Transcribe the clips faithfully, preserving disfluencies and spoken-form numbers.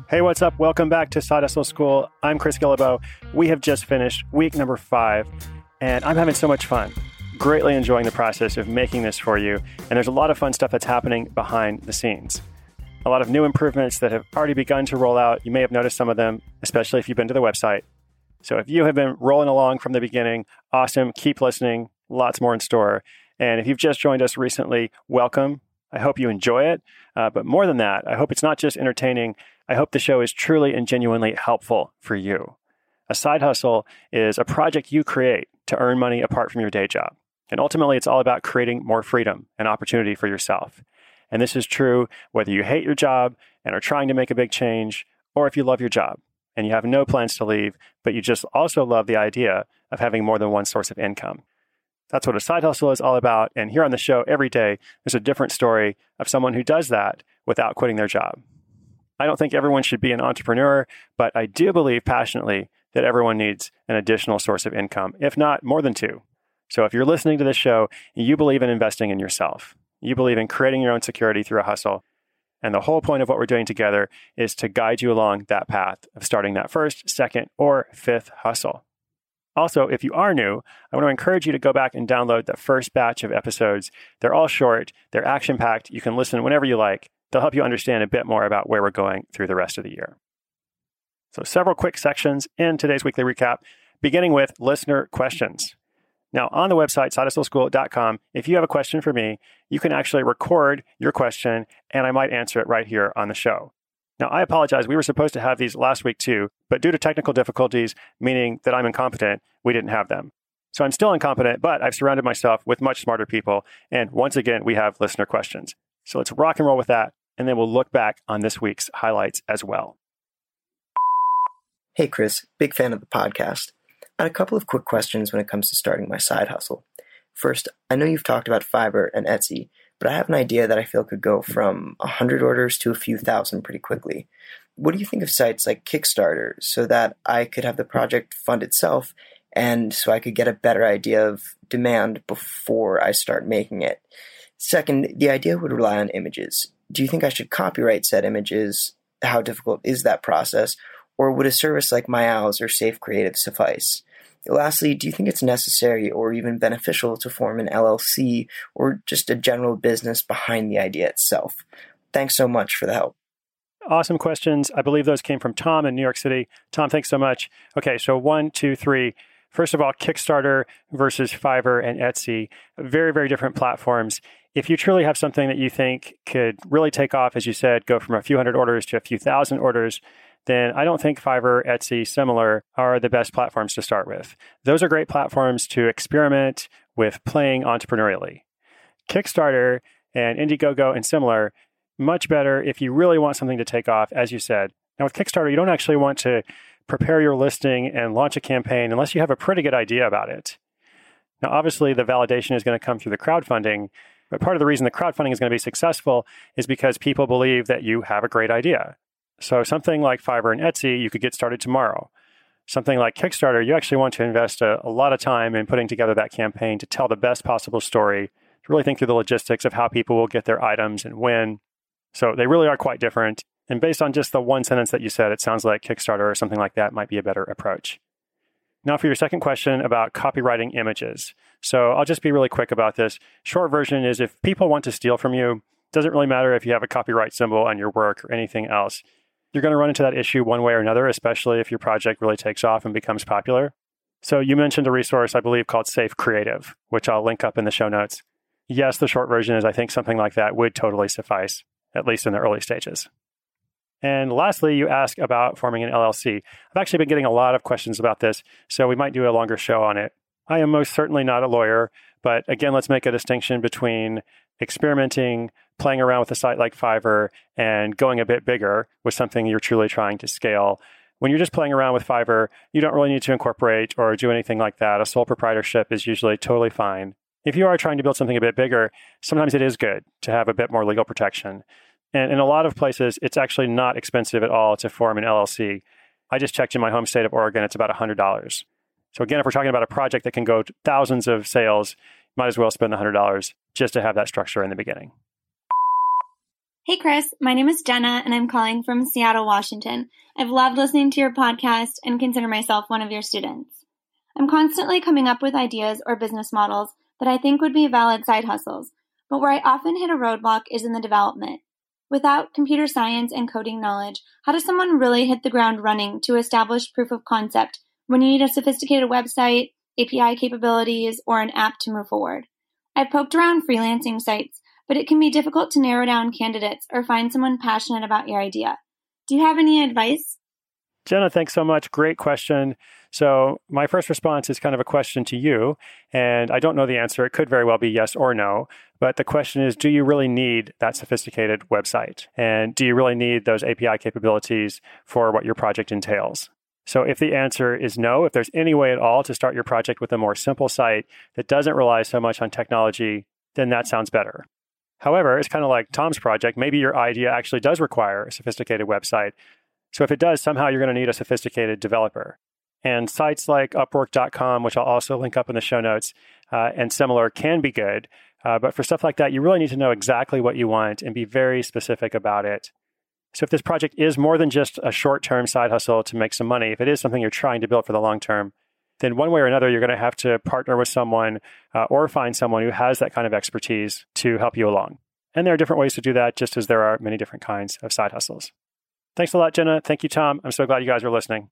Hey, what's up? Welcome back to Side Hustle School. I'm Chris Guillebeau. We have just finished week number five, and I'm having so much fun. Greatly enjoying the process of making this for you, and there's a lot of fun stuff that's happening behind the scenes. A lot of new improvements that have already begun to roll out. You may have noticed some of them, especially if you've been to the website. So if you have been rolling along from the beginning, awesome. Keep listening. Lots more in store. And if you've just joined us recently, welcome. I hope you enjoy it. Uh, but more than that, I hope it's not just entertaining. I hope the show is truly and genuinely helpful for you. A side hustle is a project you create to earn money apart from your day job. And ultimately, it's all about creating more freedom and opportunity for yourself. And this is true whether you hate your job and are trying to make a big change, or if you love your job and you have no plans to leave, but you just also love the idea of having more than one source of income. That's what a side hustle is all about. And here on the show every day, there's a different story of someone who does that without quitting their job. I don't think everyone should be an entrepreneur, but I do believe passionately that everyone needs an additional source of income, if not more than two. So if you're listening to this show, you believe in investing in yourself. You believe in creating your own security through a hustle. And the whole point of what we're doing together is to guide you along that path of starting that first, second, or fifth hustle. Also, if you are new, I want to encourage you to go back and download the first batch of episodes. They're all short. They're action-packed. You can listen whenever you like. They'll help you understand a bit more about where we're going through the rest of the year. So several quick sections in today's weekly recap, beginning with listener questions. Now, on the website, side hustle school dot com, if you have a question for me, you can actually record your question, and I might answer it right here on the show. Now, I apologize. We were supposed to have these last week too, but due to technical difficulties, meaning that I'm incompetent, we didn't have them. So I'm still incompetent, but I've surrounded myself with much smarter people. And once again, we have listener questions. So let's rock and roll with that, and then we'll look back on this week's highlights as well. Hey, Chris, big fan of the podcast. I had a couple of quick questions when it comes to starting my side hustle. First, I know you've talked about Fiverr and Etsy, but I have an idea that I feel could go from one hundred orders to a few thousand pretty quickly. What do you think of sites like Kickstarter so that I could have the project fund itself and so I could get a better idea of demand before I start making it? Second, the idea would rely on images. Do you think I should copyright said images? How difficult is that process? Or would a service like My Owls or Safe Creative suffice? Lastly, do you think it's necessary or even beneficial to form an L L C or just a general business behind the idea itself? Thanks so much for the help. Awesome questions. I believe those came from Tom in New York City. Tom, thanks so much. Okay, so one, two, three. First of all, Kickstarter versus Fiverr and Etsy, very, very different platforms. If you truly have something that you think could really take off, as you said, go from a few hundred orders to a few thousand orders, then I don't think Fiverr, Etsy, similar are the best platforms to start with. Those are great platforms to experiment with playing entrepreneurially. Kickstarter and Indiegogo and similar, much better if you really want something to take off, as you said. Now with Kickstarter, you don't actually want to prepare your listing and launch a campaign unless you have a pretty good idea about it. Now, obviously, the validation is going to come through the crowdfunding, but part of the reason the crowdfunding is going to be successful is because people believe that you have a great idea. So something like Fiverr and Etsy, you could get started tomorrow. Something like Kickstarter, you actually want to invest a, a lot of time in putting together that campaign to tell the best possible story, to really think through the logistics of how people will get their items and when. So they really are quite different. And based on just the one sentence that you said, it sounds like Kickstarter or something like that might be a better approach. Now for your second question about copywriting images. So I'll just be really quick about this. Short version is if people want to steal from you, it doesn't really matter if you have a copyright symbol on your work or anything else. You're going to run into that issue one way or another, especially if your project really takes off and becomes popular. So you mentioned a resource, I believe, called Safe Creative, which I'll link up in the show notes. Yes, the short version is I think something like that would totally suffice, at least in the early stages. And lastly, you ask about forming an L L C. I've actually been getting a lot of questions about this, so we might do a longer show on it. I am most certainly not a lawyer, but again, let's make a distinction between experimenting, playing around with a site like Fiverr, and going a bit bigger with something you're truly trying to scale. When you're just playing around with Fiverr, you don't really need to incorporate or do anything like that. A sole proprietorship is usually totally fine. If you are trying to build something a bit bigger, sometimes it is good to have a bit more legal protection. And in a lot of places, it's actually not expensive at all to form an L L C. I just checked in my home state of Oregon, it's about one hundred dollars. So again, if we're talking about a project that can go to thousands of sales, might as well spend the one hundred dollars just to have that structure in the beginning. Hey, Chris. My name is Jenna, and I'm calling from Seattle, Washington. I've loved listening to your podcast and consider myself one of your students. I'm constantly coming up with ideas or business models that I think would be valid side hustles, but where I often hit a roadblock is in the development. Without computer science and coding knowledge, how does someone really hit the ground running to establish proof of concept when you need a sophisticated website, A P I capabilities, or an app to move forward? I've poked around freelancing sites, but it can be difficult to narrow down candidates or find someone passionate about your idea. Do you have any advice? Jenna, thanks so much. Great question. So my first response is kind of a question to you, and I don't know the answer. It could very well be yes or no, but the question is, do you really need that sophisticated website? And do you really need those A P I capabilities for what your project entails? So if the answer is no, if there's any way at all to start your project with a more simple site that doesn't rely so much on technology, then that sounds better. However, it's kind of like Tom's project. Maybe your idea actually does require a sophisticated website. So if it does, somehow you're going to need a sophisticated developer. And sites like Upwork dot com, which I'll also link up in the show notes, uh, and similar can be good. Uh, but for stuff like that, you really need to know exactly what you want and be very specific about it. So if this project is more than just a short-term side hustle to make some money, if it is something you're trying to build for the long term, then one way or another, you're going to have to partner with someone uh, or find someone who has that kind of expertise to help you along. And there are different ways to do that, just as there are many different kinds of side hustles. Thanks a lot, Jenna. Thank you, Tom. I'm so glad you guys are listening.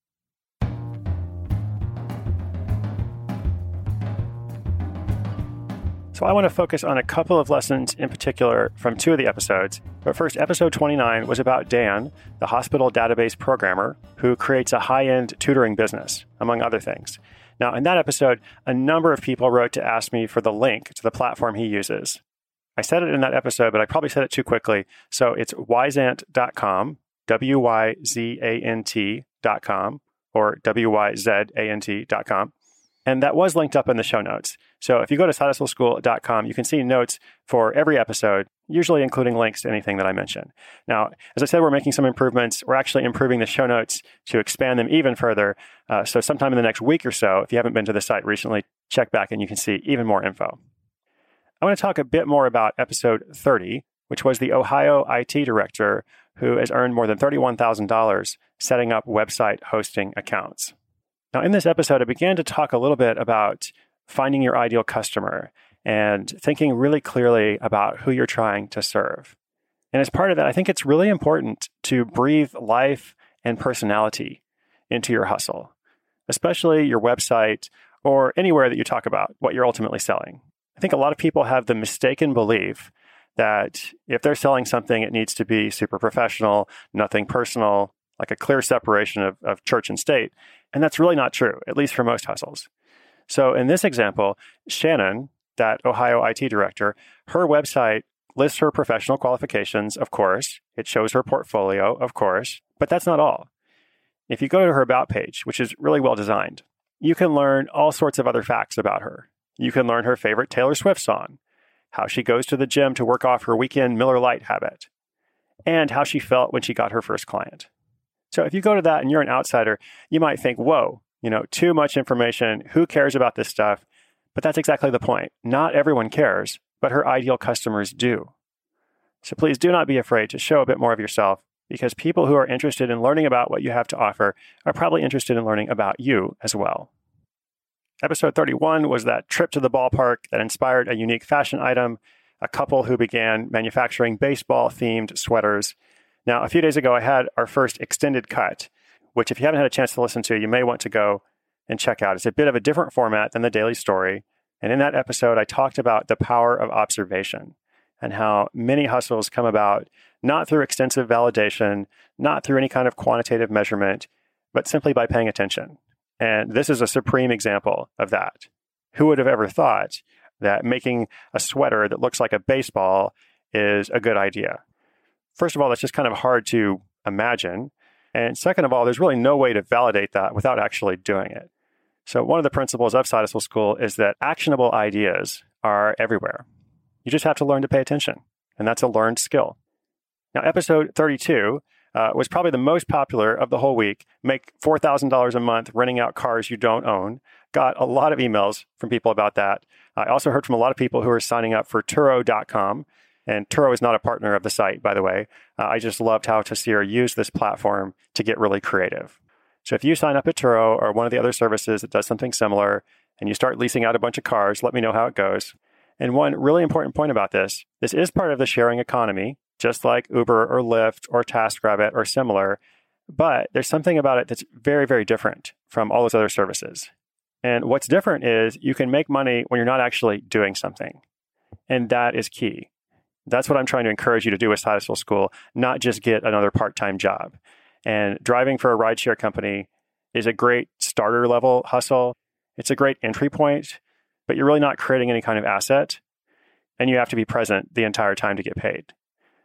So I want to focus on a couple of lessons in particular from two of the episodes. But first, episode twenty-nine was about Dan, the hospital database programmer who creates a high-end tutoring business, among other things. Now, in that episode, a number of people wrote to ask me for the link to the platform he uses. I said it in that episode, but I probably said it too quickly. So it's wyzant dot com, W Y Z A N T dot com, or W Y Z A N T dot com. And that was linked up in the show notes. So if you go to side hustle school dot com, you can see notes for every episode, usually including links to anything that I mention. Now, as I said, we're making some improvements. We're actually improving the show notes to expand them even further. Uh, so sometime in the next week or so, if you haven't been to the site recently, check back and you can see even more info. I want to talk a bit more about episode thirty, which was the Ohio I T director who has earned more than thirty-one thousand dollars setting up website hosting accounts. Now, in this episode, I began to talk a little bit about finding your ideal customer and thinking really clearly about who you're trying to serve. And as part of that, I think it's really important to breathe life and personality into your hustle, especially your website or anywhere that you talk about what you're ultimately selling. I think a lot of people have the mistaken belief that if they're selling something, it needs to be super professional, nothing personal, like a clear separation of, of church and state. And that's really not true, at least for most hustles. So in this example, Shannon, that Ohio I T director, her website lists her professional qualifications, of course. It shows her portfolio, of course. But that's not all. If you go to her About page, which is really well designed, you can learn all sorts of other facts about her. You can learn her favorite Taylor Swift song, how she goes to the gym to work off her weekend Miller Lite habit, and how she felt when she got her first client. So if you go to that and you're an outsider, you might think, whoa, you know, too much information. Who cares about this stuff? But that's exactly the point. Not everyone cares, but her ideal customers do. So please do not be afraid to show a bit more of yourself, because people who are interested in learning about what you have to offer are probably interested in learning about you as well. Episode thirty-one was that trip to the ballpark that inspired a unique fashion item, a couple who began manufacturing baseball-themed sweaters. Now, a few days ago, I had our first extended cut, which if you haven't had a chance to listen to, you may want to go and check out. It's a bit of a different format than the daily story. And in that episode, I talked about the power of observation and how many hustles come about not through extensive validation, not through any kind of quantitative measurement, but simply by paying attention. And this is a supreme example of that. Who would have ever thought that making a sweater that looks like a baseball is a good idea? First of all, that's just kind of hard to imagine. And second of all, there's really no way to validate that without actually doing it. So one of the principles of Side Hustle School is that actionable ideas are everywhere. You just have to learn to pay attention. And that's a learned skill. Now, episode thirty-two uh, was probably the most popular of the whole week. Make four thousand dollars a month renting out cars you don't own. Got a lot of emails from people about that. I also heard from a lot of people who are signing up for Turo dot com. And Turo is not a partner of the site, by the way. Uh, I just loved how Taseer used this platform to get really creative. So if you sign up at Turo or one of the other services that does something similar, and you start leasing out a bunch of cars, let me know how it goes. And one really important point about this, this is part of the sharing economy, just like Uber or Lyft or TaskRabbit or similar. But there's something about it that's very, very different from all those other services. And what's different is you can make money when you're not actually doing something. And that is key. That's what I'm trying to encourage you to do with Side Hustle School, not just get another part-time job. And driving for a rideshare company is a great starter level hustle. It's a great entry point, but you're really not creating any kind of asset. And you have to be present the entire time to get paid.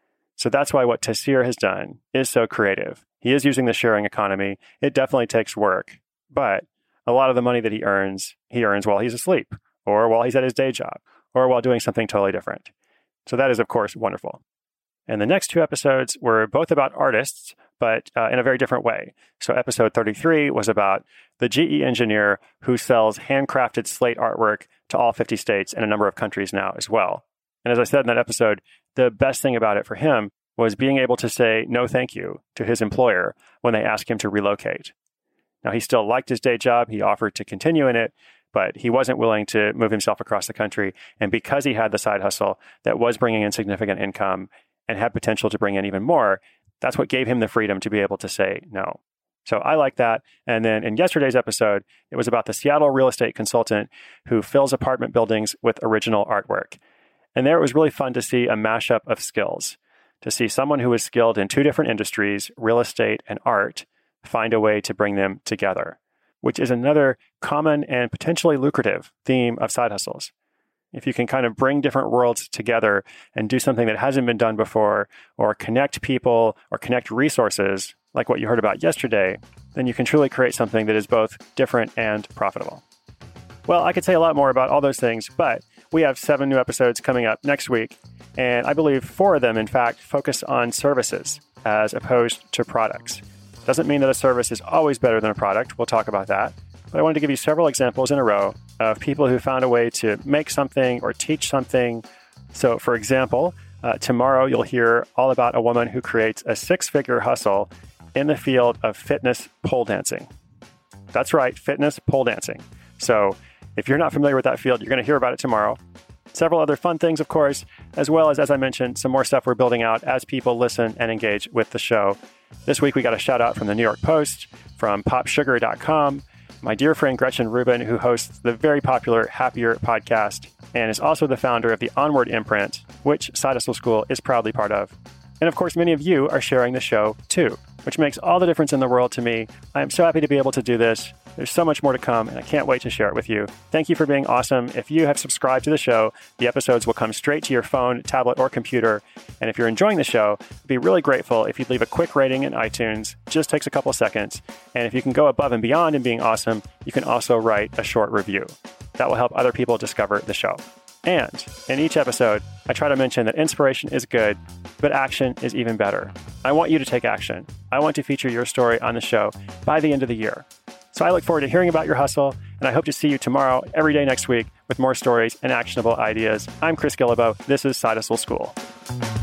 So that's why what Taseer has done is so creative. He is using the sharing economy. It definitely takes work, but a lot of the money that he earns, he earns while he's asleep, or while he's at his day job, or while doing something totally different. So that is, of course, wonderful. And the next two episodes were both about artists, but uh, in a very different way. So episode thirty-three was about the G E engineer who sells handcrafted slate artwork to all fifty states and a number of countries now as well. And as I said in that episode, the best thing about it for him was being able to say no thank you to his employer when they asked him to relocate. Now, he still liked his day job. He offered to continue in it, but he wasn't willing to move himself across the country. And because he had the side hustle that was bringing in significant income and had potential to bring in even more, that's what gave him the freedom to be able to say no. So I like that. And then in yesterday's episode, it was about the Seattle real estate consultant who fills apartment buildings with original artwork. And there it was really fun to see a mashup of skills, to see someone who was skilled in two different industries, real estate and art, find a way to bring them together, which is another common and potentially lucrative theme of side hustles. If you can kind of bring different worlds together and do something that hasn't been done before, or connect people or connect resources, like what you heard about yesterday, then you can truly create something that is both different and profitable. Well, I could say a lot more about all those things, but we have seven new episodes coming up next week. And I believe four of them, in fact, focus on services as opposed to products. Doesn't mean that a service is always better than a product. We'll talk about that. But I wanted to give you several examples in a row of people who found a way to make something or teach something. So, for example, uh, tomorrow you'll hear all about a woman who creates a six-figure hustle in the field of fitness pole dancing. That's right, fitness pole dancing. So if you're not familiar with that field, you're going to hear about it tomorrow. Several other fun things, of course, as well as, as I mentioned, some more stuff we're building out as people listen and engage with the show. This week, we got a shout out from the New York Post, from pop sugar dot com, my dear friend Gretchen Rubin, who hosts the very popular Happier podcast and is also the founder of the Onward imprint, which Side Hustle School is proudly part of. And of course, many of you are sharing the show too, which makes all the difference in the world to me. I am so happy to be able to do this. There's so much more to come, and I can't wait to share it with you. Thank you for being awesome. If you have subscribed to the show, the episodes will come straight to your phone, tablet, or computer. And if you're enjoying the show, I'd be really grateful if you'd leave a quick rating in iTunes. Just takes a couple seconds. And if you can go above and beyond in being awesome, you can also write a short review. That will help other people discover the show. And in each episode, I try to mention that inspiration is good, but action is even better. I want you to take action. I want to feature your story on the show by the end of the year. So I look forward to hearing about your hustle, and I hope to see you tomorrow, every day next week, with more stories and actionable ideas. I'm Chris Guillebeau. This is Side Hustle School.